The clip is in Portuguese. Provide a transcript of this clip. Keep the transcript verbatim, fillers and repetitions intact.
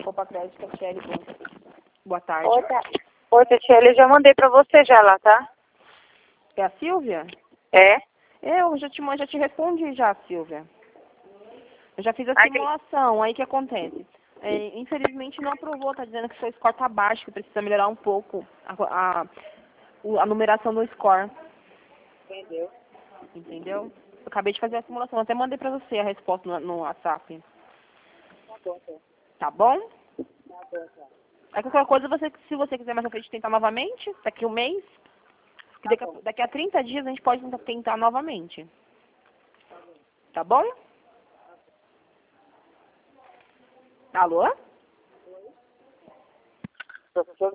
Copa Crédito, Tatiele. Boa tarde. Oi, Oi, Tatiele, eu já mandei pra você já lá, tá? É a Silvia? É? Eu já te, já te respondi já, Silvia. Eu já fiz a Ai, simulação, aí o que acontece? É, infelizmente não aprovou, tá dizendo que o seu score tá baixo, que precisa melhorar um pouco a, a, o- a numeração do score. Entendeu? Entendeu? Eu acabei de fazer a simulação, até mandei pra você a resposta no, no WhatsApp. Tá bom, tá. Tá bom? Tá bom, tá. Aí qualquer coisa, você, se você quiser mais à frente tentar novamente, daqui a um mês, que daqui, a, daqui a trinta dias a gente pode tentar, tentar novamente. Tá bom? Alô? Tô- tô